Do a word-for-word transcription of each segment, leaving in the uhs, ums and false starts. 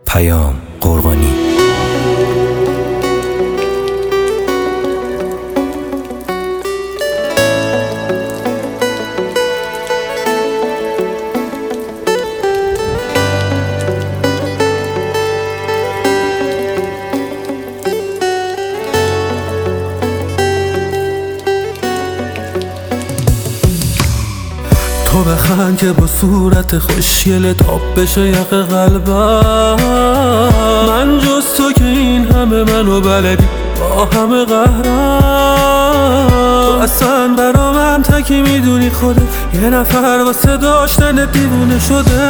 پیام قربانی. تو بخند که با صورت خوشگلت آب بشه یق قلبم. من جز تو که این همه منو بلدی با همه قهرم. تو اصلا برا من تکی میدونی خودت یه نفر واسه داشتن دیوونه شده.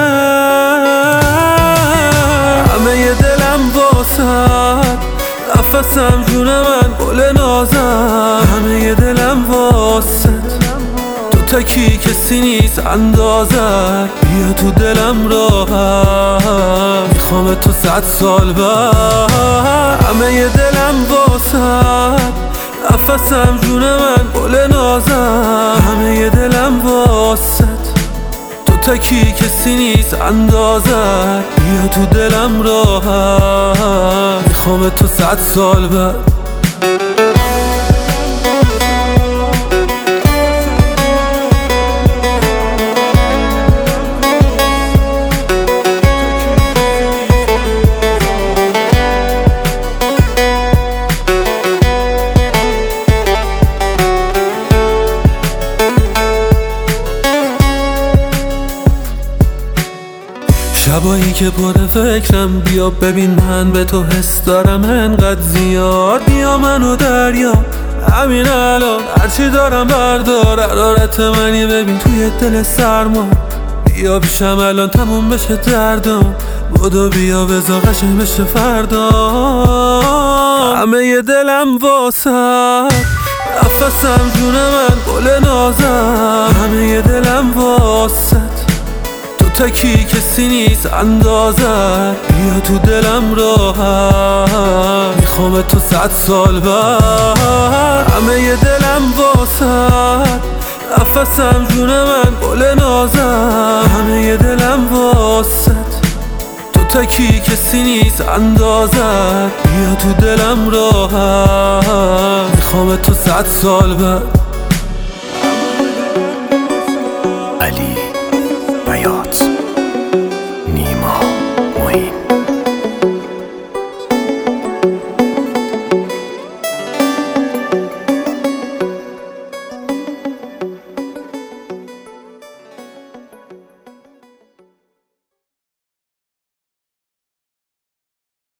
همه ی دلم واسد نفسم جون من گل نازم. همه ی دلم واسد تکی کسی نیست اندازت. بیا تو دلم راحت میخوام تو صد سال بعد. همه ی دلم واسد نفسم جون من گل نازم. همه ی دلم واسد تو تکی کسی نیست اندازت. بیا تو دلم راحت میخوام تو صد سال بعد. شبایی که پر فکرم بیا ببین من به تو حس دارم انقدر زیاد. بیا منو دریا همین الان هرچی دارم بردار. حرارت منی ببین توی دل سرما. بیا پیشم الان تموم بشه دردم. بدو بیا بذار قشنگ بشه فردا. همه ی دلم واسد نفسم جون من گل نازم. همه ی دلم واسد تکی کسی نیست اندازت. بیا تو دلم راحت میخوام تو صد سال بعد. همه ی دلم واسد نفسم جون من گل نازم. همه ی دلم واسد تو تکی کسی نیست اندازت. بیا تو دلم راحت میخوام تو صد سال بعد. علی بیات، نیما معین.